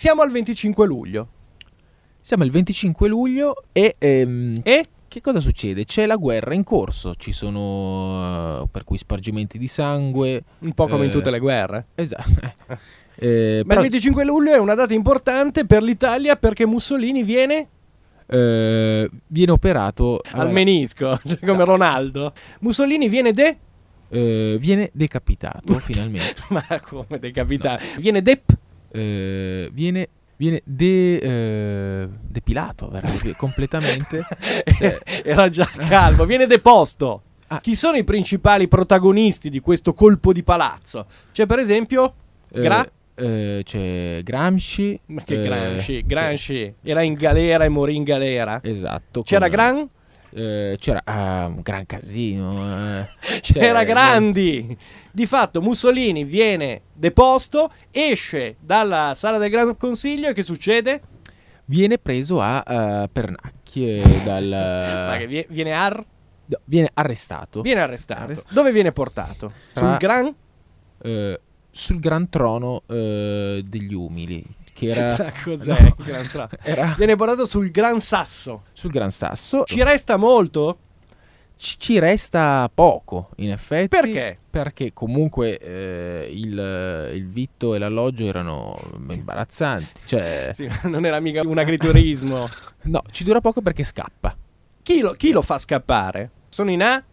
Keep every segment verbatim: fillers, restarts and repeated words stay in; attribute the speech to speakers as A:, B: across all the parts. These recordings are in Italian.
A: Siamo al venticinque luglio.
B: Siamo il venticinque luglio e... Ehm,
A: E?
B: Che cosa succede? C'è la guerra in corso, ci sono uh, per cui spargimenti di sangue.
A: Un po' come
B: eh,
A: in tutte le guerre.
B: Esatto. eh,
A: Ma
B: però,
A: il venticinque luglio è una data importante per l'Italia perché Mussolini viene
B: eh, viene operato
A: al
B: allora,
A: menisco, cioè come Ronaldo. Mussolini viene de...
B: eh, viene decapitato finalmente.
A: Ma come decapitato? Viene dep...
B: Eh, viene viene de, eh, depilato veramente, completamente. Cioè,
A: Era già calmo. Viene deposto.
B: Ah.
A: Chi sono i principali protagonisti di questo colpo di palazzo? C'è per esempio Gra...
B: eh, eh, c'è Gramsci.
A: Ma che
B: eh,
A: Gramsci? Gramsci era in galera e morì in galera.
B: Esatto.
A: C'era
B: con-
A: Gran?
B: eh, c'era ah, un gran casino. eh.
A: C'era
B: Cioè,
A: Grandi. Di fatto Mussolini viene deposto, esce dalla sala del Gran Consiglio e che succede?
B: Viene preso a uh, pernacchie dal
A: Ma che vie- viene ar...
B: no, viene arrestato.
A: Viene arrestato.
B: Arrestato.
A: Dove viene portato? Sul
B: Tra-
A: Gran?
B: eh, sul gran trono eh, degli umili, che era
A: Ma cos'è?
B: no,
A: il Gran Trono?
B: era
A: Viene portato sul Gran Sasso.
B: sul Gran Sasso.
A: Ci resta molto?
B: Ci, ci resta poco, in effetti.
A: Perché?
B: Perché comunque eh, il, il vitto e l'alloggio erano imbarazzanti. Cioè,
A: Sì, non era mica un agriturismo.
B: no, ci dura poco perché scappa.
A: Chi lo, chi lo fa scappare? Sono i na?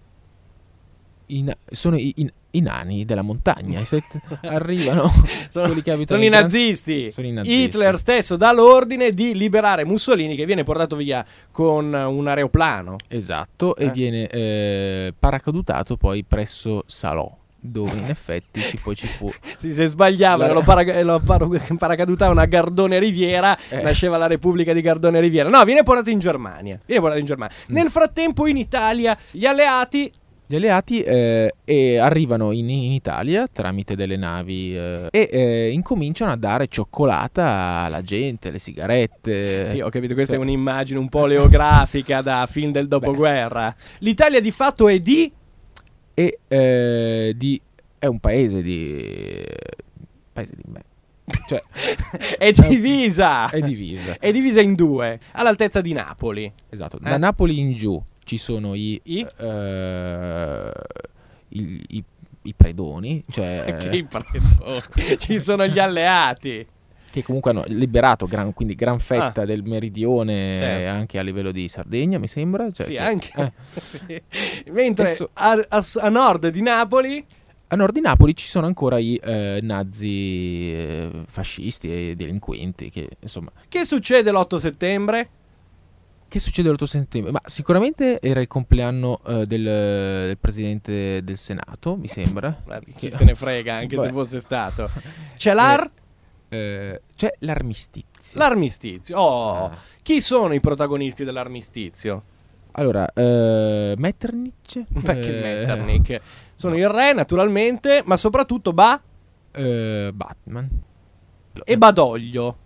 B: In- sono i, in- i nani della montagna. I set- arrivano
A: Sono,
B: quelli che abitano
A: sono i
B: in Gran-
A: nazisti.
B: sono i nazisti.
A: Hitler stesso dà l'ordine di liberare Mussolini, che viene portato via con un aeroplano.
B: Esatto,
A: Eh.
B: e viene eh, paracadutato poi presso Salò, dove in effetti ci, poi ci fu
A: Sì, se sbagliava
B: La-
A: e lo, paraca- lo par- paracadutavano a Gardone Riviera,
B: Eh.
A: nasceva la Repubblica di Gardone Riviera. No, viene portato in Germania. Viene portato in Germania.
B: Mm.
A: Nel frattempo in Italia gli alleati
B: gli alleati eh, e arrivano in, in Italia tramite delle navi eh, e eh, incominciano a dare cioccolata alla gente, le sigarette.
A: Sì, ho capito, questa
B: Cioè-
A: è un'immagine un po' oleografica da film del dopoguerra. L'Italia di fatto è di...
B: E eh, di, è un paese di... paese di me. Cioè,
A: è divisa!
B: è divisa.
A: È divisa in due, all'altezza di Napoli.
B: Esatto,
A: Eh?
B: da Napoli in giù ci sono i,
A: I?
B: eh, i, i- i predoni, cioè,
A: Che predoni. Ci sono gli alleati.
B: che comunque hanno liberato gran, quindi gran fetta
A: Ah.
B: del meridione,
A: Certo.
B: anche a livello di Sardegna, mi sembra. Cioè
A: Sì,
B: che-
A: anche.
B: eh.
A: Sì. Mentre
B: Adesso-
A: a, a- a nord di Napoli
B: A nord di Napoli ci sono ancora i eh, nazi eh, fascisti e delinquenti. Che insomma,
A: che succede l'otto settembre?
B: che succede l'otto settembre? Ma sicuramente era il compleanno eh, del, del presidente del Senato, mi sembra.
A: Guarda, chi
B: Che-
A: se ne frega, anche se
B: Beh.
A: fosse stato. C'è l'ar...
B: Eh, c'è l'armistizio.
A: l'armistizio. Oh,
B: Ah.
A: chi sono i protagonisti dell'armistizio?
B: Allora, eh, Metternich,
A: Ma che
B: eh,
A: Metternich? Sono il re, naturalmente, ma soprattutto Ba
B: eh, Batman.
A: e Badoglio.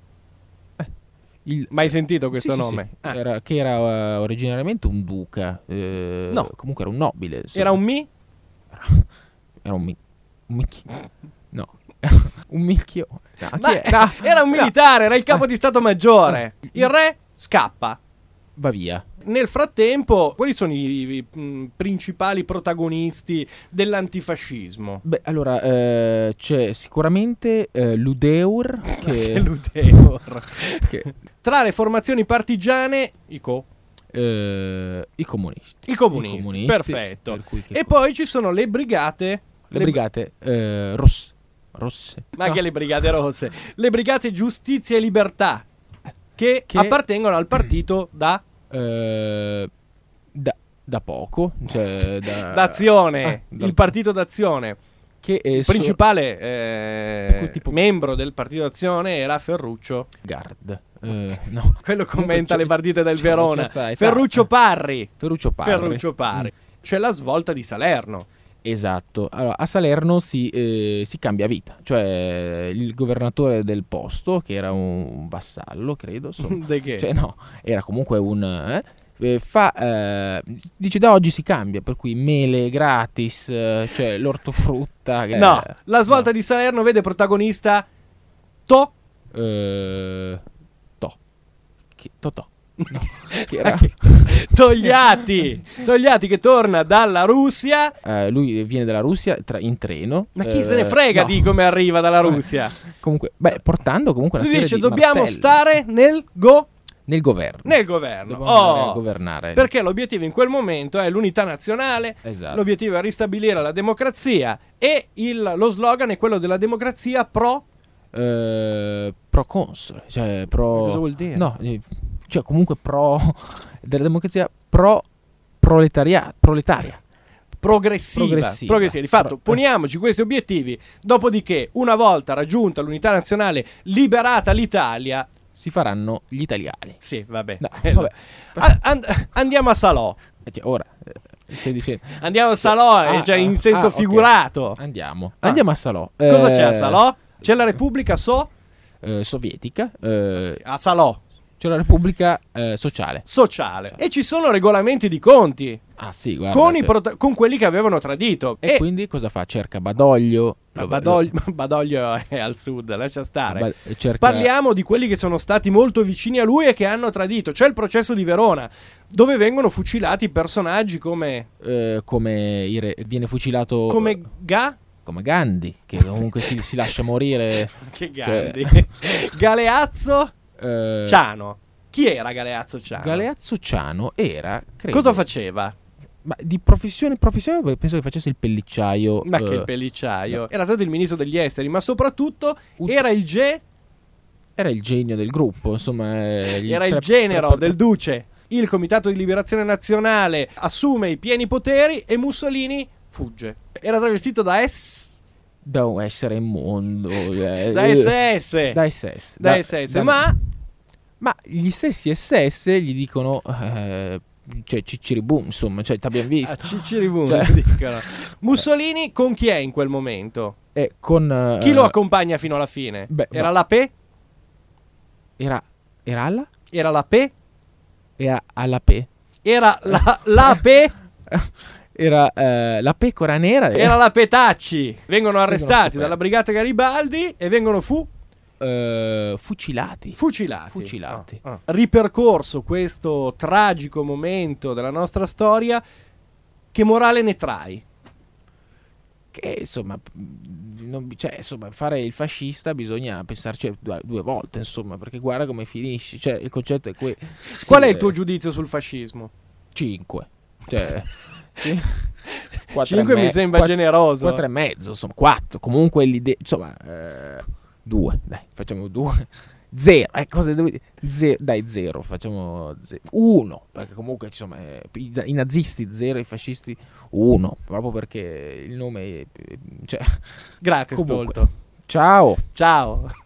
B: Il,
A: Mai sentito questo
B: sì, sì,
A: nome?
B: sì.
A: Ah.
B: Era, che era eh, originariamente un duca. eh,
A: No.
B: Comunque era un nobile. insomma.
A: Era un mi?
B: Era un, mi- un micchio. No, un micchio. No, chi
A: Ma
B: è? No,
A: era un
B: no.
A: militare, era il capo di Stato Maggiore. Il re scappa.
B: Va via.
A: Nel frattempo, quali sono i, i, mh, principali protagonisti dell'antifascismo?
B: Beh, allora, eh, c'è sicuramente eh, Ludeur, che,
A: Ludeur.
B: che-
A: Tra le formazioni partigiane, i co.
B: eh, i comunisti.
A: I comunisti,
B: I comunisti,
A: perfetto.
B: per cui che
A: E
B: co-
A: poi ci sono le brigate.
B: le brigate eh, rosse. Rosse.
A: Ma
B: No.
A: che le brigate rosse? Le brigate Giustizia e Libertà, che,
B: Che-
A: appartengono al partito da...
B: Eh, da, da poco, cioè da,
A: D'Azione,
B: ah, dal-
A: il partito d'Azione.
B: che è
A: Il principale eh,
B: quel tipo-
A: membro del partito d'Azione era Ferruccio.
B: Guard. Eh, no.
A: Quello commenta
B: c'ho-
A: le partite del
B: c'ho una
A: Verona.
B: certa età.
A: Ferruccio Parri.
B: Ferruccio Parri.
A: Ferruccio Parri. C'è la svolta di Salerno.
B: Esatto. Allora, a Salerno si, eh, si cambia vita, cioè il governatore del posto, che era un vassallo, credo, insomma,
A: De che?
B: cioè no, era comunque un eh, eh, fa eh, dice da oggi si cambia, per cui mele gratis, eh, cioè l'ortofrutta. che-
A: No, la svolta
B: no.
A: di Salerno vede protagonista To.
B: Eh, to. Che, Totò. No, che era...
A: Togliatti Togliatti che torna dalla Russia.
B: Eh, lui viene dalla Russia tra, in treno.
A: Ma chi
B: eh,
A: se ne frega
B: no.
A: di come arriva dalla Russia?
B: Comunque, beh, portando comunque una
A: Lui
B: serie
A: dice
B: di
A: dobbiamo
B: martelli.
A: stare nel go
B: nel governo.
A: nel governo.
B: Dobbiamo andare
A: Oh,
B: a governare.
A: perché l'obiettivo in quel momento è l'unità nazionale.
B: Esatto.
A: L'obiettivo è ristabilire la democrazia e il, lo slogan è quello della democrazia pro.
B: Eh, pro console, cioè pro.
A: Cosa vuol dire?
B: No, eh, cioè comunque pro della democrazia pro proletariato, proletaria.
A: Progressiva,
B: Progressiva.
A: progressiva. Di fatto,
B: Pro-
A: poniamoci questi obiettivi. Dopodiché, una volta raggiunta l'unità nazionale, liberata l'Italia,
B: Si faranno gli italiani.
A: sì, vabbè.
B: No,
A: Eh,
B: vabbè.
A: a- and- andiamo a Salò.
B: Eh, cioè, ora eh, stai dicendo.
A: Andiamo a Salò, eh,
B: Ah,
A: cioè in
B: ah,
A: senso
B: ah, ok.
A: figurato.
B: Andiamo.
A: Ah.
B: Andiamo a Salò.
A: Cosa
B: Eh,
A: c'è a Salò? C'è la Repubblica So?
B: eh, sovietica. eh,
A: A Salò.
B: c'è la Repubblica eh, Sociale.
A: Sociale. E ci sono regolamenti di conti
B: Ah, sì, guarda.
A: con, i
B: cioè-
A: prota- con quelli che avevano tradito.
B: E quindi cosa fa? Cerca Badoglio.
A: Ma
B: lo-
A: Badoglio, Badoglio è al sud, lascia stare.
B: Ba- cerca-
A: Parliamo di quelli che sono stati molto vicini a lui e che hanno tradito. C'è il processo di Verona, dove vengono fucilati personaggi come,
B: eh, come i re- viene fucilato
A: come Ga.
B: come Gandhi, che comunque si, si lascia morire.
A: Che
B: Cioè-
A: Gandhi. Galeazzo
B: eh,
A: Ciano. Chi era Galeazzo Ciano?
B: Galeazzo Ciano era, credo,
A: Cosa faceva?
B: ma di professione professione beh, penso che facesse il pellicciaio.
A: Ma
B: eh,
A: che pellicciaio. Era stato il ministro degli esteri, ma soprattutto
B: Un-
A: era il ge
B: era il genio del gruppo, insomma. eh, gli
A: era il
B: tre-
A: genero
B: tre-
A: del duce. Il Comitato di Liberazione Nazionale assume i pieni poteri e Mussolini fugge. Era travestito da S
B: da un essere immondo, eh,
A: da
B: eh,
A: S S.
B: da S S,
A: Da S S,
B: da-
A: ma
B: ma gli stessi S S gli dicono eh, cioè Ciciribum, insomma, cioè t'abbiamo visto.
A: a Ciciribum
B: Cioè-
A: dicono. Mussolini con chi è in quel momento?
B: E con eh,
A: Chi lo accompagna fino alla fine?
B: beh,
A: Era
B: ma-
A: la P?
B: era era alla
A: Era la P?
B: era alla P
A: Era la, la P?
B: era eh, la pecora nera
A: Era la Petacci. Vengono arrestati
B: scoperti.
A: dalla brigata Garibaldi e vengono fu
B: eh, fucilati.
A: fucilati.
B: Fucilati.
A: Ah, ah. Ripercorso questo tragico momento della nostra storia, che morale ne trai?
B: Che insomma, mh, non, bi- cioè, insomma, fare il fascista bisogna pensarci due, due volte, insomma, perché guarda come finisci. Cioè, il concetto è qui.
A: Qual è il tuo giudizio sul fascismo?
B: cinque. Cioè, sì. Quattro
A: cinque
B: e
A: mi
B: me-
A: sembra
B: quatt-
A: generoso.
B: quattro e mezzo, insomma, quattro. Comunque l'idea, insomma, eh, due, dai, facciamo due. Zero, eh, cosa devo dire? Zero, dai, zero, facciamo zero. Uno, perché comunque insomma, eh, i, i nazisti zero, i fascisti uno, proprio perché il nome è, cioè,
A: Grazie
B: comunque.
A: Stolto.
B: Ciao.
A: Ciao.